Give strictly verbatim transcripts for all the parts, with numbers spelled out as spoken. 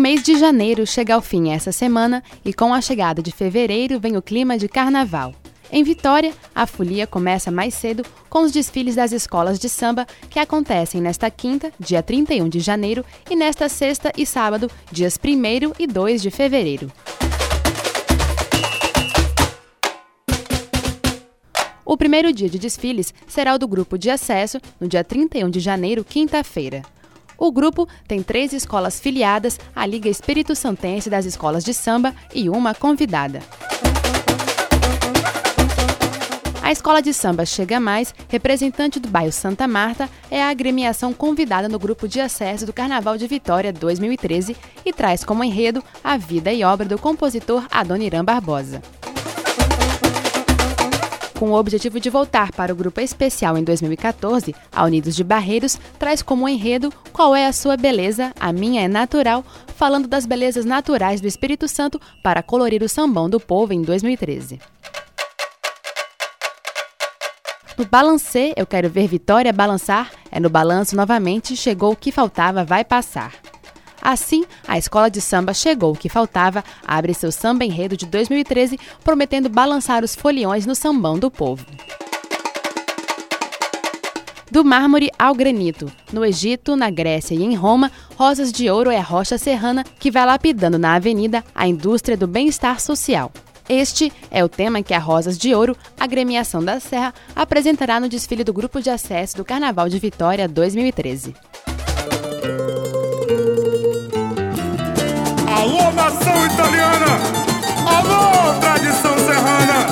mês de janeiro chega ao fim essa semana e com a chegada de fevereiro vem o clima de carnaval. Em Vitória, a folia começa mais cedo com os desfiles das escolas de samba que acontecem nesta quinta, dia trinta e um de janeiro, e nesta sexta e sábado, dias primeiro e dois de fevereiro. O primeiro dia de desfiles será o do Grupo de Acesso, no dia trinta e um de janeiro, quinta-feira. O grupo tem três escolas filiadas à Liga Espírito Santense das Escolas de Samba e uma convidada. A Escola de Samba Chega Mais, representante do bairro Santa Marta, é a agremiação convidada no Grupo de Acesso do Carnaval de Vitória dois mil e treze e traz como enredo a vida e obra do compositor Adoniran Barbosa. Com o objetivo de voltar para o grupo especial em dois mil e quatorze, a Unidos de Barreiros traz como enredo Qual é a Sua Beleza? A Minha é Natural, falando das belezas naturais do Espírito Santo para colorir o sambão do povo em dois mil e treze. No Balancê, Eu Quero Ver Vitória Balançar, é no balanço novamente, chegou o que faltava, vai passar. Assim, a Escola de Samba Chegou o que Faltava abre seu samba enredo de dois mil e treze, prometendo balançar os foliões no sambão do povo. Do mármore ao granito. No Egito, na Grécia e em Roma, Rosas de Ouro é a rocha serrana que vai lapidando na avenida a indústria do bem-estar social. Este é o tema que a Rosas de Ouro, agremiação da Serra, apresentará no desfile do Grupo de Acesso do Carnaval de Vitória dois mil e treze. Alô, nação italiana! Alô, tradição serrana!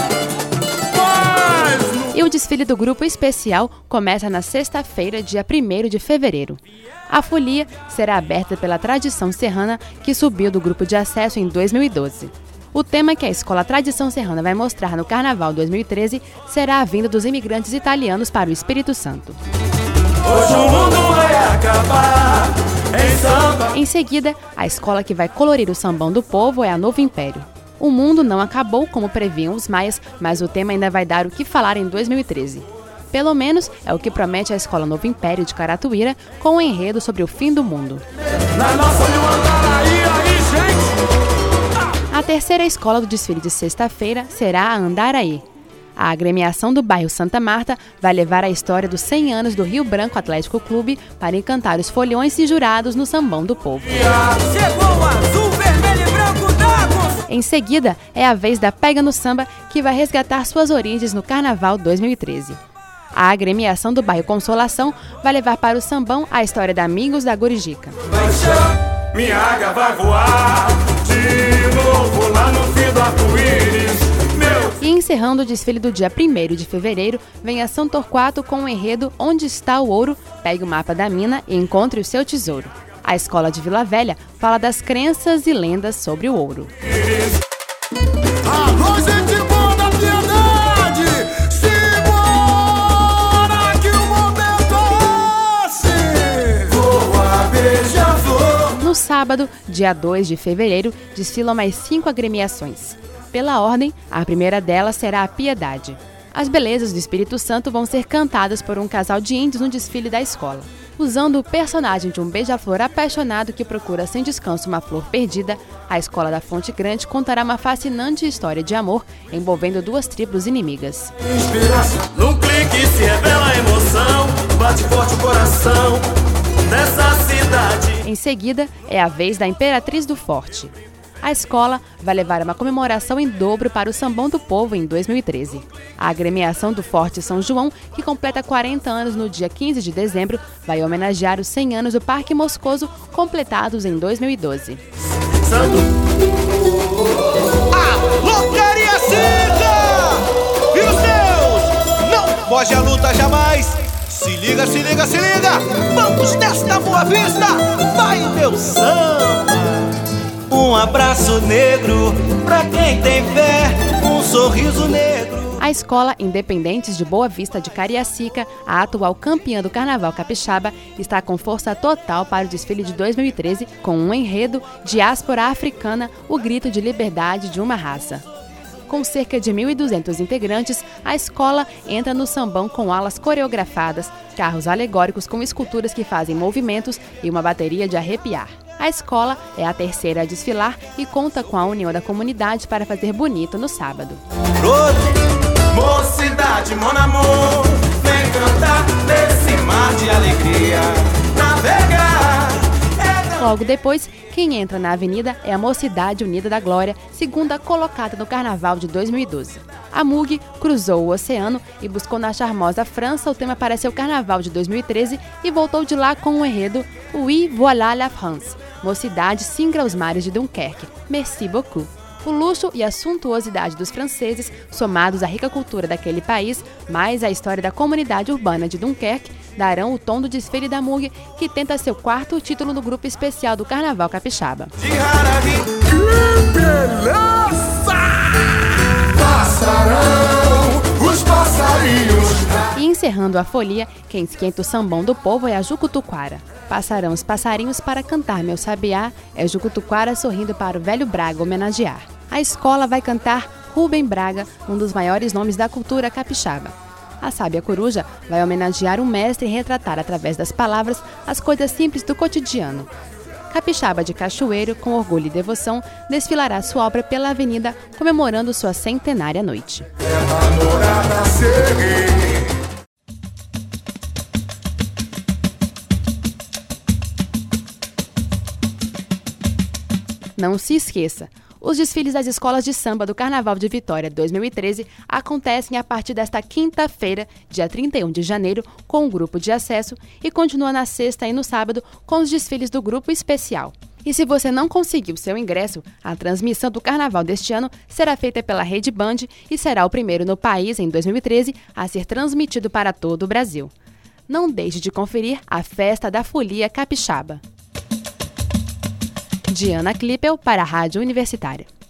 Paz! E o desfile do grupo especial começa na sexta-feira, dia primeiro de fevereiro. A folia será aberta pela tradição serrana que subiu do Grupo de Acesso em dois mil e doze. O tema que a Escola Tradição Serrana vai mostrar no Carnaval dois mil e treze será a vinda dos imigrantes italianos para o Espírito Santo. Hoje o mundo vai acabar em samba. Em seguida, a escola que vai colorir o sambão do povo é a Novo Império. O mundo não acabou como previam os maias, mas o tema ainda vai dar o que falar em dois mil e treze. Pelo menos é o que promete a Escola Novo Império de Caratuíra com um enredo sobre o fim do mundo. Na nossa Andaraí, aí, gente! A terceira escola do desfile de sexta-feira será a Andaraí. A agremiação do bairro Santa Marta vai levar a história dos cem anos do Rio Branco Atlético Clube para encantar os foliões e jurados no sambão do povo. Chegou o azul, vermelho e branco d'água! Em seguida, é a vez da Pega no Samba, que vai resgatar suas origens no Carnaval dois mil e treze. A agremiação do bairro Consolação vai levar para o sambão a história da Amigos da Gurijica. Minha águia vai voar de novo lá no fim do arco-íris. Meu... E encerrando o desfile do dia primeiro de fevereiro, vem a São Torquato com o enredo Onde Está o Ouro? Pegue o mapa da mina e encontre o seu tesouro. A escola de Vila Velha fala das crenças e lendas sobre o ouro. Alô, gente boa da piedade! Simbora que o momento é esse! Voa, beija-flor! No sábado, dia dois de fevereiro, desfilam mais cinco agremiações. Pela ordem, a primeira delas será a Piedade. As belezas do Espírito Santo vão ser cantadas por um casal de índios no desfile da escola. Usando o personagem de um beija-flor apaixonado que procura sem descanso uma flor perdida, a Escola da Fonte Grande contará uma fascinante história de amor envolvendo duas tribos inimigas. Num clique se revela a emoção, bate forte o coração dessa cidade. Em seguida, é a vez da Imperatriz do Forte. A escola vai levar uma comemoração em dobro para o Sambão do Povo em dois mil e treze. A agremiação do Forte São João, que completa quarenta anos no dia quinze de dezembro, vai homenagear os cem anos do Parque Moscoso, completados em dois mil e doze. A Locaria Cinza! E os seus! Não foge a luta jamais! Se liga, se liga, se liga! Vamos nesta Boa Vista! Vai o teu samba! Um abraço negro pra quem tem fé, um sorriso negro. A Escola Independentes de Boa Vista de Cariacica, a atual campeã do Carnaval Capixaba, está com força total para o desfile de dois mil e treze com um enredo Diáspora Africana, o grito de liberdade de uma raça. Com cerca de mil e duzentos integrantes, a escola entra no sambão com alas coreografadas, carros alegóricos com esculturas que fazem movimentos e uma bateria de arrepiar. A escola é a terceira a desfilar e conta com a união da comunidade para fazer bonito no sábado. Mocidade, mon amor, vem cantar nesse mar de alegria, navegar. Logo depois, quem entra na avenida é a Mocidade Unida da Glória, segunda colocada no Carnaval de dois mil e doze. A M U G cruzou o oceano e buscou na charmosa França o tema para seu Carnaval de dois mil e treze e voltou de lá com o enredo Oui, voilà la France, Mocidade singra os mares de Dunkerque, merci beaucoup. O luxo e a suntuosidade dos franceses, somados à rica cultura daquele país, mais a história da comunidade urbana de Dunkerque, darão o tom do desfile da M U G, que tenta seu quarto título no grupo especial do Carnaval Capixaba. Que beleza! Passarão os passarinhos. E encerrando a folia, quem esquenta o sambão do povo é a Jucutuquara. Passarão os passarinhos para cantar meu sabiá, é Jucutuquara sorrindo para o velho Braga homenagear. A escola vai cantar Rubem Braga, um dos maiores nomes da cultura capixaba. A sábia coruja vai homenagear um mestre e retratar através das palavras as coisas simples do cotidiano. Capixaba de Cachoeiro, com orgulho e devoção, desfilará sua obra pela avenida, comemorando sua centenária noite. Não se esqueça, os desfiles das escolas de samba do Carnaval de Vitória dois mil e treze acontecem a partir desta quinta-feira, dia trinta e um de janeiro, com o grupo de acesso e continua na sexta e no sábado com os desfiles do grupo especial. E se você não conseguiu seu ingresso, a transmissão do Carnaval deste ano será feita pela Rede Band e será o primeiro no país, em dois mil e treze, a ser transmitido para todo o Brasil. Não deixe de conferir a Festa da Folia Capixaba. Diana Klippel para a Rádio Universitária.